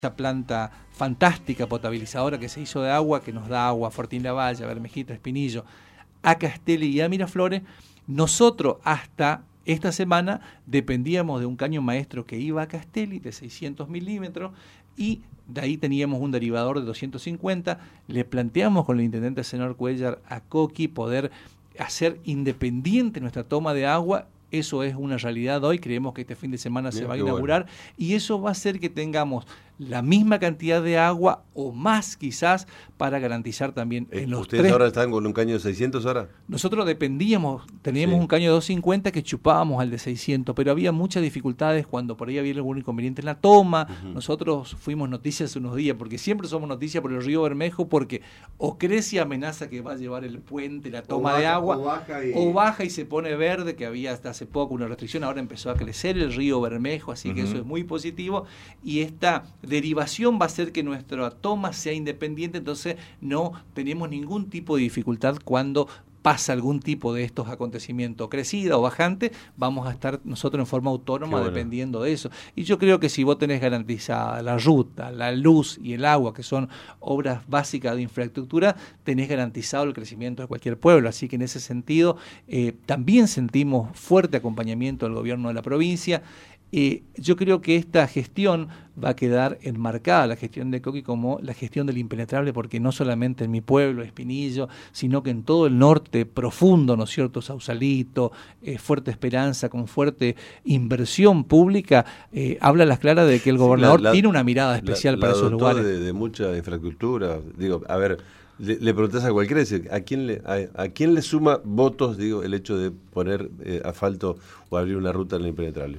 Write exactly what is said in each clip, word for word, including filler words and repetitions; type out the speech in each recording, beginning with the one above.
esta planta fantástica potabilizadora que se hizo de agua, que nos da agua a Fortín Lavalle, a Bermejito, a Espinillo, a Castelli y a Miraflores, nosotros hasta esta semana dependíamos de un caño maestro que iba a Castelli de seiscientos milímetros y de ahí teníamos un derivador de doscientos cincuenta. Le planteamos con el intendente senador Cuellar a Coqui poder hacer independiente nuestra toma de agua. Eso es una realidad hoy, creemos que este fin de semana Bien, se va a inaugurar bueno. Y eso va a hacer que tengamos la misma cantidad de agua o más quizás para garantizar también eh, en los ¿Ustedes tres... ahora están con un caño de seiscientos ahora? Nosotros dependíamos, teníamos sí. un caño de doscientos cincuenta que chupábamos al de seiscientos, pero había muchas dificultades cuando por ahí había algún inconveniente en la toma. Uh-huh. Nosotros fuimos noticias hace unos días, porque siempre somos noticias por el río Bermejo, porque o crece y amenaza que va a llevar el puente, la toma baja, de agua, o baja, y... o baja y se pone verde, que había hasta hace poco una restricción, ahora empezó a crecer el río Bermejo, así uh-huh. que eso es muy positivo, y esta derivación va a hacer que nuestra toma sea independiente, entonces no tenemos ningún tipo de dificultad cuando pasa algún tipo de estos acontecimientos, crecida o bajante, vamos a estar nosotros en forma autónoma bueno. dependiendo de eso. Y yo creo que si vos tenés garantizada la ruta, la luz y el agua, que son obras básicas de infraestructura, tenés garantizado el crecimiento de cualquier pueblo. Así que en ese sentido eh, también sentimos fuerte acompañamiento del gobierno de la provincia. Eh, yo creo que esta gestión va a quedar enmarcada, la gestión de Coqui, como la gestión del impenetrable, porque no solamente en mi pueblo, Espinillo, sino que en todo el norte profundo, ¿no es cierto?, Sausalito, eh, Fuerte Esperanza, con fuerte inversión pública, eh, habla a las claras de que el gobernador sí, la, la, tiene una mirada especial la, para la esos lugares. De, de mucha infraestructura, digo, a ver, le, le preguntás a cualquiera, ¿a quién le, a, a quién le suma votos, digo, el hecho de poner eh, asfalto o abrir una ruta en el impenetrable?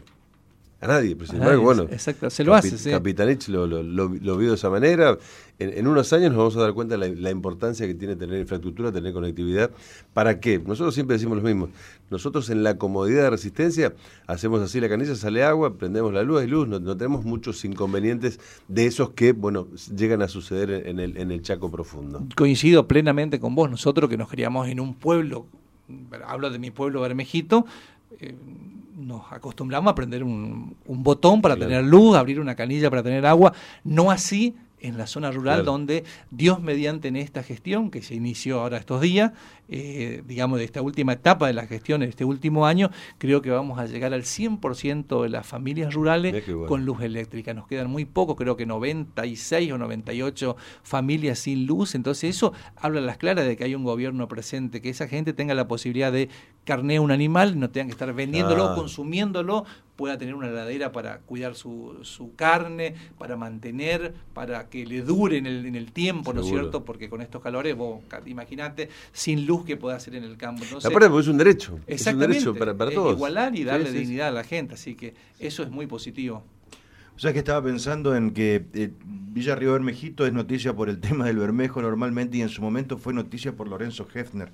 A nadie, pero sin embargo, bueno, exacto, se lo hace, sí. Capitanich lo, lo, lo, lo vio de esa manera. En, en unos años nos vamos a dar cuenta de la, la importancia que tiene tener infraestructura, tener conectividad. ¿Para qué? Nosotros siempre decimos lo mismo. Nosotros en la comodidad de Resistencia hacemos así la canilla, sale agua, prendemos la luz, hay luz, no, no tenemos muchos inconvenientes de esos que, bueno, llegan a suceder en el, en el Chaco profundo. Coincido plenamente con vos. Nosotros que nos criamos en un pueblo, hablo de mi pueblo Bermejito, eh, nos acostumbramos a prender un, un botón para claro. tener luz, abrir una canilla para tener agua, no así en la zona rural, claro. donde Dios mediante en esta gestión, que se inició ahora estos días, eh, digamos de esta última etapa de la gestión de este último año, creo que vamos a llegar al cien por ciento de las familias rurales bueno. con luz eléctrica. Nos quedan muy poco, creo que noventa y seis o noventa y ocho familias sin luz, entonces eso habla a las claras de que hay un gobierno presente, que esa gente tenga la posibilidad de carnear un animal, no tengan que estar vendiéndolo, ah. consumiéndolo, pueda tener una heladera para cuidar su, su carne, para mantener, para que le dure en el, en el tiempo, Seguro. ¿no es cierto? Porque con estos calores, vos imaginate, sin luz que pueda hacer en el campo. Entonces, aparte, porque es un derecho, exactamente, es un derecho para, para todos. Igualar y darle sí, sí, dignidad sí. a la gente, así que eso es muy positivo. O sea que estaba pensando en que eh, Villa Río Bermejito es noticia por el tema del Bermejo normalmente y en su momento fue noticia por Lorenzo Hefner.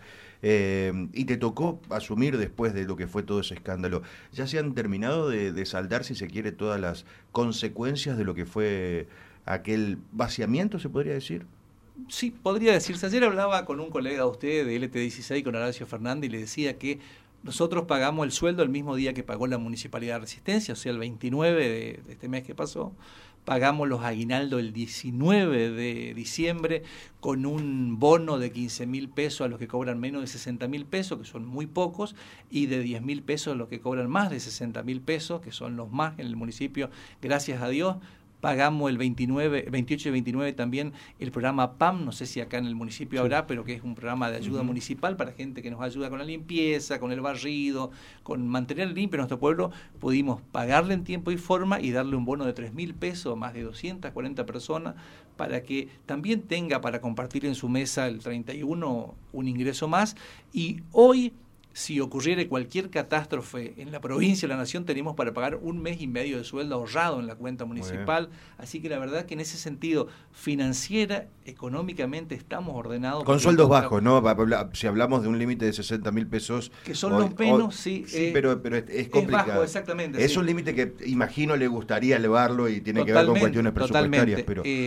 Eh, y te tocó asumir después de lo que fue todo ese escándalo. ¿Ya se han terminado de, de saldar, si se quiere, todas las consecuencias de lo que fue aquel vaciamiento, se podría decir? Sí, podría decirse. Ayer hablaba con un colega de usted de L T dieciséis, con Horacio Fernández, y le decía que nosotros pagamos el sueldo el mismo día que pagó la Municipalidad de Resistencia, o sea, el veintinueve de, de este mes que pasó. Pagamos los aguinaldos el diecinueve de diciembre con un bono de quince mil pesos a los que cobran menos de sesenta mil pesos, que son muy pocos, y de diez mil pesos a los que cobran más de sesenta mil pesos, que son los más en el municipio, gracias a Dios. Pagamos el veintinueve, veintiocho y veintinueve también el programa P A M, no sé si acá en el municipio sí. habrá, pero que es un programa de ayuda uh-huh. municipal para gente que nos ayuda con la limpieza, con el barrido, con mantener limpio nuestro pueblo. Pudimos pagarle en tiempo y forma y darle un bono de tres mil pesos a más de doscientas cuarenta personas para que también tenga para compartir en su mesa el treinta y uno un ingreso más. Y hoy, si ocurriera cualquier catástrofe en la provincia o la nación, tenemos para pagar un mes y medio de sueldo ahorrado en la cuenta municipal. Así que la verdad que en ese sentido, financiera, económicamente, estamos ordenados. Con sueldos bajos, ¿no? Si hablamos de un límite de sesenta mil pesos. Que son hoy, los menos, sí. Sí, eh, pero, pero es, es complicado. Es bajo, exactamente. Es sí. un límite que imagino le gustaría elevarlo y tiene totalmente, que ver con cuestiones presupuestarias. Pero... Eh,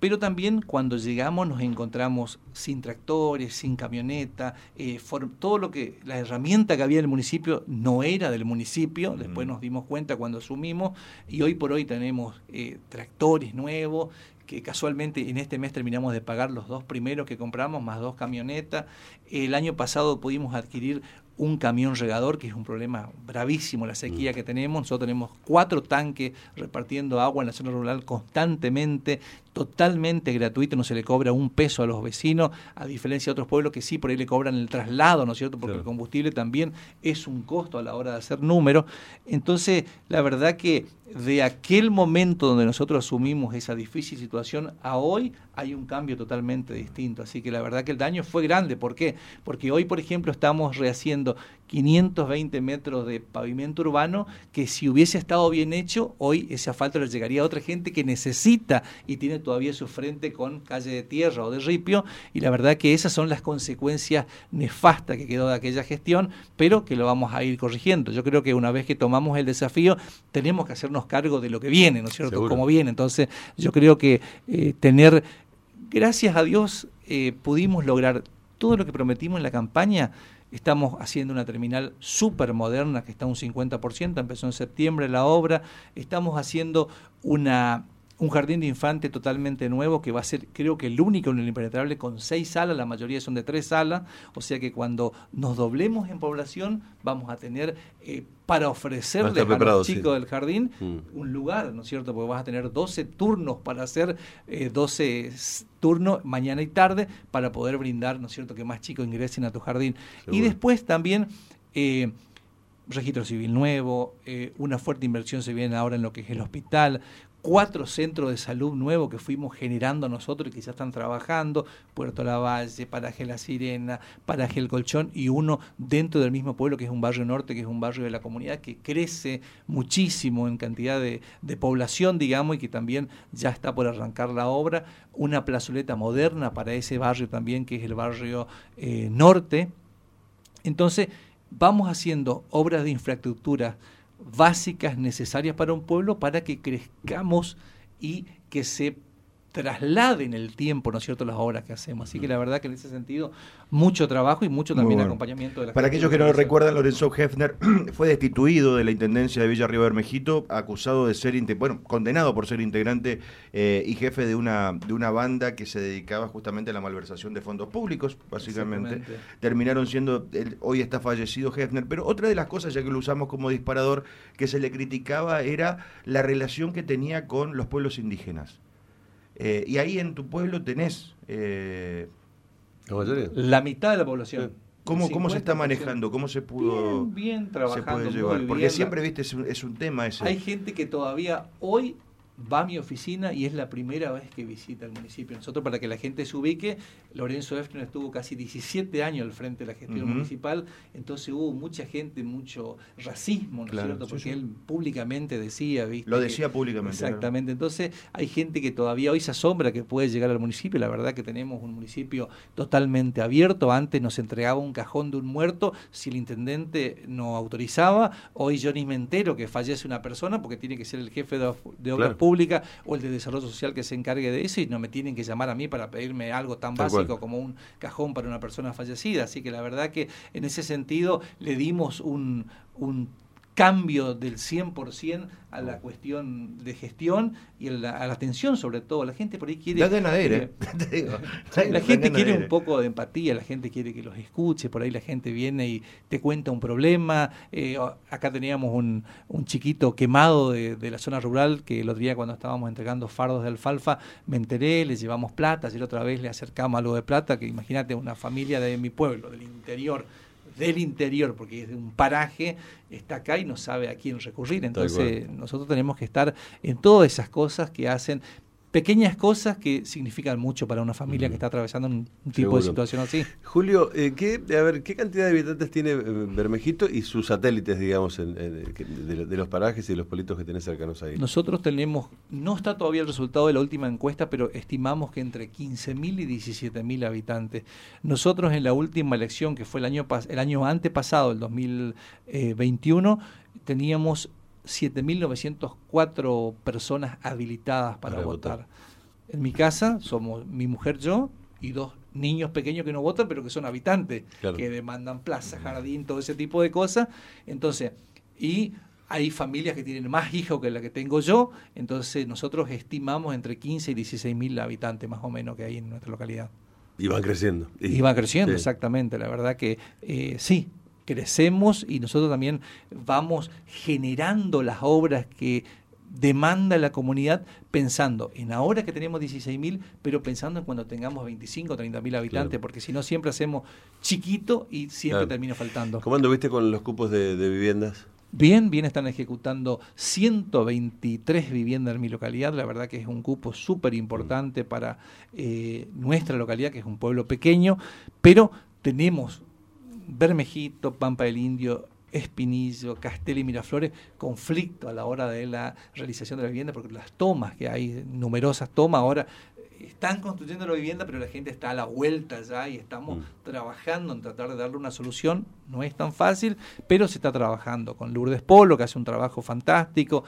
pero también cuando llegamos nos encontramos sin tractores, sin camioneta, eh, for, todo lo que, la herramienta que había en el municipio no era del municipio, uh-huh. Después nos dimos cuenta cuando asumimos, y hoy por hoy tenemos eh, tractores nuevos, que casualmente en este mes terminamos de pagar los dos primeros que compramos, más dos camionetas. El año pasado pudimos adquirir un camión regador, que es un problema bravísimo, la sequía que tenemos. Nosotros tenemos cuatro tanques repartiendo agua en la zona rural constantemente, totalmente gratuito, no se le cobra un peso a los vecinos, a diferencia de otros pueblos que sí, por ahí le cobran el traslado, ¿no es cierto? Porque claro, el combustible también es un costo a la hora de hacer números. Entonces, la verdad que de aquel momento donde nosotros asumimos esa difícil situación a hoy, hay un cambio totalmente distinto. Así que la verdad que el daño fue grande. ¿Por qué? Porque hoy, por ejemplo, estamos rehaciendo quinientos veinte metros de pavimento urbano que si hubiese estado bien hecho, hoy ese asfalto le llegaría a otra gente que necesita y tiene todavía su frente con calle de tierra o de ripio, y la verdad que esas son las consecuencias nefastas que quedó de aquella gestión, pero que lo vamos a ir corrigiendo. Yo creo que una vez que tomamos el desafío, tenemos que hacernos cargo de lo que viene, ¿no es cierto? Seguro. Como viene. Entonces, yo creo que eh, tener, gracias a Dios, eh, pudimos lograr todo lo que prometimos en la campaña. Estamos haciendo una terminal súper moderna que está a un cincuenta por ciento, empezó en septiembre la obra. Estamos haciendo una, un jardín de infante totalmente nuevo que va a ser, creo que el único en el Impenetrable, con seis salas, la mayoría son de tres salas, o sea que cuando nos doblemos en población vamos a tener eh, para ofrecerles a los chicos sí. del jardín mm. un lugar, ¿no es cierto? Porque vas a tener doce turnos para hacer eh, doce turnos mañana y tarde para poder brindar, ¿no es cierto?, que más chicos ingresen a tu jardín. Seguro. Y después también eh, registro civil nuevo, eh, una fuerte inversión se viene ahora en lo que es el hospital, cuatro centros de salud nuevos que fuimos generando nosotros y que ya están trabajando, Puerto Lavalle, Paraje La Sirena, Paraje El Colchón, y uno dentro del mismo pueblo que es un barrio norte, que es un barrio de la comunidad que crece muchísimo en cantidad de, de población, digamos, y que también ya está por arrancar la obra, una plazoleta moderna para ese barrio también, que es el barrio eh, norte. Entonces, vamos haciendo obras de infraestructura básicas necesarias para un pueblo para que crezcamos y que se trasladen el tiempo, ¿no es cierto?, las obras que hacemos. Así que la verdad que en ese sentido, mucho trabajo y mucho también bueno. acompañamiento de la Para aquellos que no lo recuerdan, Lorenzo Hefner fue destituido de la Intendencia de Villa Río Bermejito, acusado de ser, bueno, condenado por ser integrante eh, y jefe de una, de una banda que se dedicaba justamente a la malversación de fondos públicos, básicamente. Terminaron siendo, él, hoy está fallecido Hefner, pero otra de las cosas, ya que lo usamos como disparador, que se le criticaba era la relación que tenía con los pueblos indígenas. Eh, y ahí en tu pueblo tenés eh, ¿La, la mitad de la población. ¿Cómo, ¿Cómo se está manejando? ¿Cómo se pudo bien, bien trabajando, se puede llevar? Muy Porque bien, siempre, viste, es un, es un tema ese. Hay gente que todavía hoy va a mi oficina y es la primera vez que visita el municipio. Nosotros, para que la gente se ubique, Lorenzo Hefner estuvo casi diecisiete años al frente de la gestión uh-huh. municipal, entonces hubo mucha gente, mucho racismo, ¿no es claro, cierto? Sí, Porque sí. él públicamente decía, ¿viste? Lo decía que, públicamente. Exactamente. Claro. Entonces, hay gente que todavía hoy se asombra que puede llegar al municipio. La verdad que tenemos un municipio totalmente abierto. Antes nos entregaba un cajón de un muerto si el intendente no autorizaba. Hoy yo ni me entero que fallece una persona porque tiene que ser el jefe de, de obras claro. públicas o el de desarrollo social que se encargue de eso, y no me tienen que llamar a mí para pedirme algo tan Tal básico cual. como un cajón para una persona fallecida. Así que la verdad que en ese sentido le dimos un, un cambio del cien por ciento a la cuestión de gestión y a la, a la atención, sobre todo. La gente por ahí quiere... La ganadera. Eh, la gente quiere un poco de empatía, la gente quiere que los escuche, por ahí la gente viene y te cuenta un problema. Eh, acá teníamos un, un chiquito quemado de, de la zona rural que el otro día cuando estábamos entregando fardos de alfalfa me enteré, le llevamos plata, y la otra vez le acercamos algo de plata, que imagínate, una familia de mi pueblo, del interior, del interior, porque es de un paraje, está acá y no sabe a quién recurrir. Entonces nosotros tenemos que estar en todas esas cosas que hacen, pequeñas cosas que significan mucho para una familia uh-huh. que está atravesando un, un tipo Seguro. de situación así. Julio, eh, ¿qué, a ver, ¿qué cantidad de habitantes tiene eh, Bermejito y sus satélites, digamos, en, en, de, de los parajes y de los pueblitos que tenés cercanos ahí? Nosotros tenemos, no está todavía el resultado de la última encuesta, pero estimamos que entre quince mil y diecisiete mil habitantes. Nosotros en la última elección, que fue el año, el año antepasado, el dos mil veintiuno, teníamos siete mil novecientas cuatro personas habilitadas para, para votar. votar. En mi casa somos mi mujer, yo y dos niños pequeños que no votan, pero que son habitantes, claro, que demandan plaza, jardín, todo ese tipo de cosas. Entonces, y hay familias que tienen más hijos que la que tengo yo, entonces nosotros estimamos entre quince y dieciséis mil habitantes más o menos que hay en nuestra localidad. Y van creciendo. Y, y van creciendo, sí, exactamente. La verdad que eh, sí, crecemos y nosotros también vamos generando las obras que demanda la comunidad, pensando en ahora que tenemos dieciséis mil, pero pensando en cuando tengamos veinticinco o treinta mil habitantes, claro, porque si no siempre hacemos chiquito y siempre, claro, termina faltando. ¿Cómo anduviste con los cupos de, de viviendas? Bien, bien, están ejecutando ciento veintitrés viviendas en mi localidad. La verdad que es un cupo súper importante para eh, nuestra localidad, que es un pueblo pequeño, pero tenemos Bermejito, Pampa del Indio, Espinillo, Castelli y Miraflores, conflicto a la hora de la realización de la vivienda, porque las tomas que hay, numerosas tomas, ahora están construyendo la vivienda, pero la gente está a la vuelta ya y estamos mm. trabajando en tratar de darle una solución. No es tan fácil, pero se está trabajando con Lourdes Polo, que hace un trabajo fantástico,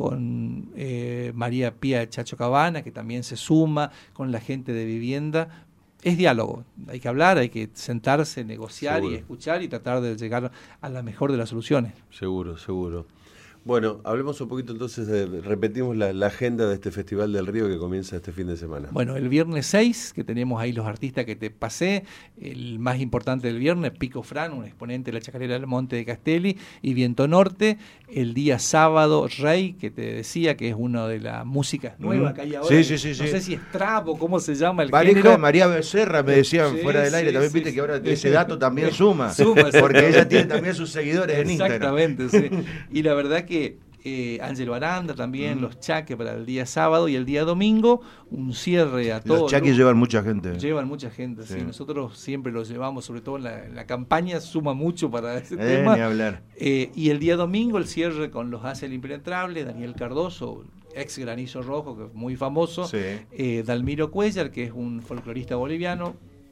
con eh, María Pía de Chacho Cabana, que también se suma, con la gente de vivienda. Es diálogo, hay que hablar, hay que sentarse, negociar, seguro, y escuchar y tratar de llegar a la mejor de las soluciones. Seguro, seguro. Bueno, hablemos un poquito entonces, de, repetimos la, la agenda de este Festival del Río que comienza este fin de semana. Bueno, el viernes seis, que tenemos ahí los artistas que te pasé, el más importante del viernes, Pico Fran, un exponente de la chacarera del Monte de Castelli, y Viento Norte. El día sábado, Rey, que te decía que es uno de las músicas nuevas mm. que hay ahora. Sí, sí, sí. No sí. sé si es trap o cómo se llama el Pareja género. de María Becerra, me decían sí, fuera del aire, sí, también sí, viste sí, que ahora sí, ese sí. dato también suma, suma porque ella tiene también sus seguidores en Instagram. Exactamente, sí. Y la verdad que Eh, Ángelo Aranda también, mm. los chaques para el día sábado y el día domingo, un cierre a todos. Los chaques llevan mucha gente. Llevan mucha gente, sí. sí. Nosotros siempre los llevamos, sobre todo en la, en la campaña, suma mucho para ese eh, tema. Ni hablar. Eh, y el día domingo el cierre con los Hace el Impenetrable, Daniel Cardoso, ex Granizo Rojo, que es muy famoso, sí. eh, Dalmiro Cuellar, que es un folclorista boliviano,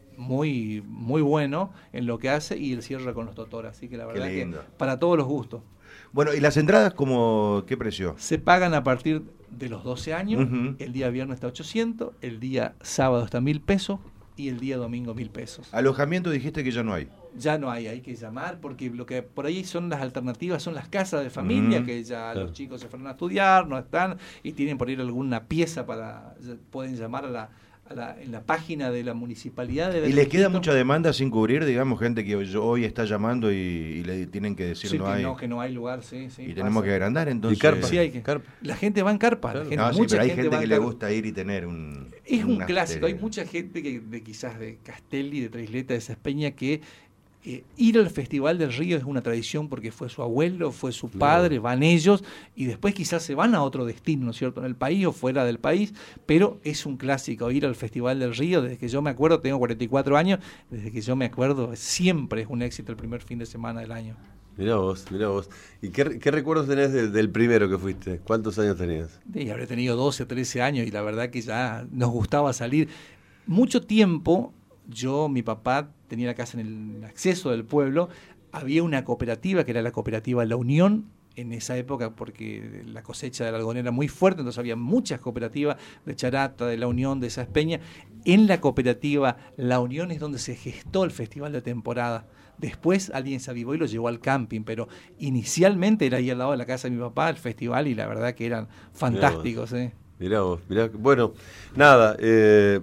muy muy bueno en lo que hace, y el cierre con los Totora. Así que la verdad que para todos los gustos. Bueno, ¿y las entradas como qué precio? Se pagan a partir de los doce años, uh-huh. El día viernes está ochocientos, el día sábado está mil pesos y el día domingo mil pesos. ¿Alojamiento dijiste que ya no hay? Ya no hay, hay que llamar, porque lo que por ahí son las alternativas, son las casas de familia, uh-huh. que ya claro. los chicos se fueron a estudiar, no están, y tienen por ir alguna pieza para, pueden llamar a la... A la, en la página de la municipalidad de ¿Y les queda mucha demanda sin cubrir, digamos, gente que hoy, hoy está llamando y, y le tienen que decir sí, no que hay? No, que no hay lugar, sí, sí. Y pasa. Tenemos que agrandar, entonces. ¿Y carpa? Sí, hay que, carpa. La gente va en carpa. Claro. La gente, No, sí, mucha pero hay gente, gente que le carpa. gusta ir y tener un... Es un un clásico, hay mucha gente que de quizás de Castelli, de Tres Letras, de Sespeña, que Eh, ir al Festival del Río es una tradición porque fue su abuelo, fue su padre, no. van ellos y después quizás se van a otro destino, ¿no es cierto?, en el país o fuera del país, pero es un clásico ir al Festival del Río. Desde que yo me acuerdo, tengo cuarenta y cuatro años, desde que yo me acuerdo siempre es un éxito el primer fin de semana del año. Mirá vos, mirá vos. ¿Y qué, qué recuerdos tenés del, del primero que fuiste? ¿Cuántos años tenías? Sí, habré tenido doce, trece años y la verdad que ya nos gustaba salir. Mucho tiempo, yo, mi papá tenía la casa en el acceso del pueblo, había una cooperativa que era la cooperativa La Unión en esa época, porque la cosecha del algodón era muy fuerte, entonces había muchas cooperativas de Charata, de La Unión, de Saspeña. En la cooperativa La Unión es donde se gestó el festival de temporada. Después alguien se avivó y lo llevó al camping, pero inicialmente era ahí al lado de la casa de mi papá el festival y la verdad que eran fantásticos. Mirá vos, ¿eh? mirá vos mirá. Bueno, nada, eh...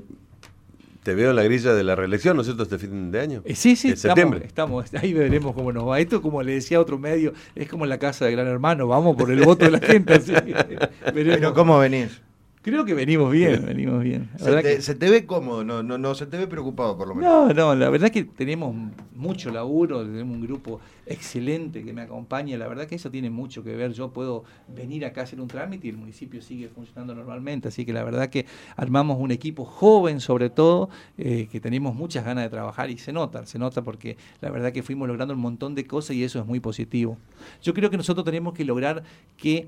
te veo en la grilla de la reelección, ¿no es cierto?, este fin de año. Eh, sí, sí, en estamos, septiembre. estamos, ahí veremos cómo nos va. Esto, como le decía a otro medio, es como en la casa de Gran Hermano, vamos por el voto de la gente. Así, pero ¿cómo venís? Creo que venimos bien, venimos bien. Se te, que... se te ve cómodo, no, no, no se te ve preocupado por lo menos. No, no, la verdad es que tenemos mucho laburo, tenemos un grupo excelente que me acompaña, la verdad que eso tiene mucho que ver. Yo puedo venir acá a hacer un trámite y el municipio sigue funcionando normalmente, así que la verdad que armamos un equipo joven sobre todo, eh, que tenemos muchas ganas de trabajar y se nota, se nota porque la verdad que fuimos logrando un montón de cosas y eso es muy positivo. Yo creo que nosotros tenemos que lograr que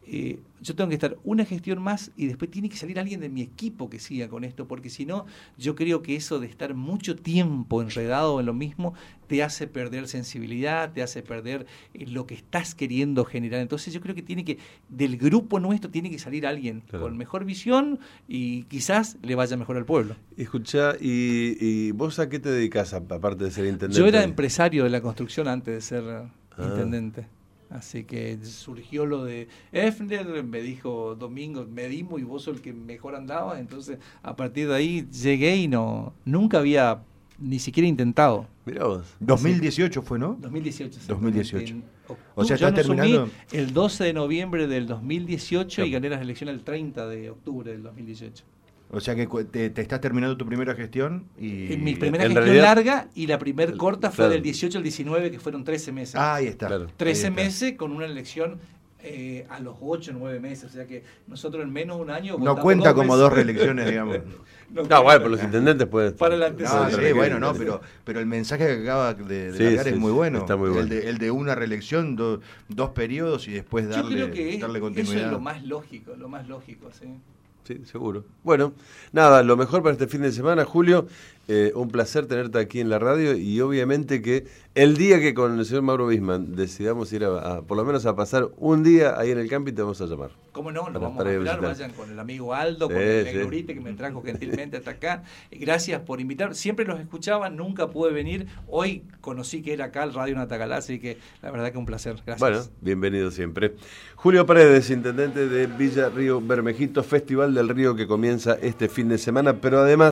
eh, yo tengo que estar una gestión más y después tiene que salir alguien de mi equipo que siga con esto, porque si no, yo creo que eso de estar mucho tiempo enredado en lo mismo te hace perder sensibilidad, te hace perder eh, lo que estás queriendo generar. Entonces yo creo que tiene que, del grupo nuestro tiene que salir alguien claro. con mejor visión y quizás le vaya mejor al pueblo. Escuchá, ¿y, y vos a qué te dedicas aparte de ser intendente? Yo era empresario de la construcción antes de ser ah. intendente. Así que surgió lo de Efner, me dijo Domingo, medimos y vos sos el que mejor andaba, entonces a partir de ahí llegué y no nunca había ni siquiera intentado. Mirá vos. dos mil dieciocho fue, ¿no? dos mil dieciocho. dos mil dieciocho. En, o sea, ya terminando. El doce de noviembre del dos mil dieciocho sí. y gané las elecciones el treinta de octubre del dos mil dieciocho. O sea que te, te estás terminando tu primera gestión y... En mi primera en gestión realidad, larga y la primer corta fue claro. del dieciocho al diecinueve, que fueron trece meses. Ah, ahí está. Claro. trece ahí está. meses con una elección eh, a los ocho, nueve meses. O sea que nosotros en menos de un año... No cuenta dos como meses. dos reelecciones, digamos. No, no bueno, pero los intendentes pueden... Para el No, antecedente. sí, bueno, no, pero, pero el mensaje que acaba de, de sí, largar sí, es muy bueno. Está muy bueno. El de, el de una reelección, do, dos periodos y después darle, Yo creo que darle es, continuidad. eso es lo más lógico, lo más lógico, sí. Sí, seguro. Bueno, nada, lo mejor para este fin de semana, Julio. Eh, un placer tenerte aquí en la radio y obviamente que el día que con el señor Mauro Bisman decidamos ir a, a por lo menos a pasar un día ahí en el camping, te vamos a llamar. ¿Cómo no? Lo Para vamos a esperar, vayan con el amigo Aldo, sí, con el sí. Negrurite que me trajo gentilmente hasta acá. Gracias por invitar. Siempre los escuchaba, nunca pude venir. Hoy conocí que era acá el Radio Natacalá, así que la verdad que un placer. Gracias. Bueno, bienvenido siempre. Julio Paredes, intendente de Villa Río Bermejito, Festival del Río que comienza este fin de semana, pero además